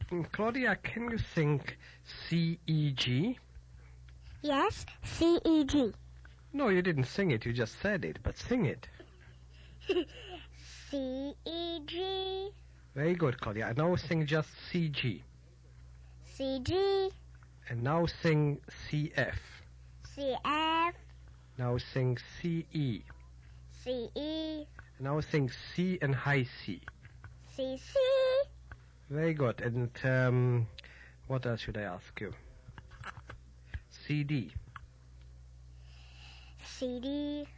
Claudia, can you sing C-E-G? Yes, C-E-G. No, you didn't sing it, you just said it, but sing it. C-E-G. Very good, Claudia. And now sing just C-G. C-G. And now sing C-F. C-F. Now sing C-E. C-E. Now sing C and high C. C-C. Very good. And what else should I ask you? C-D. C-D.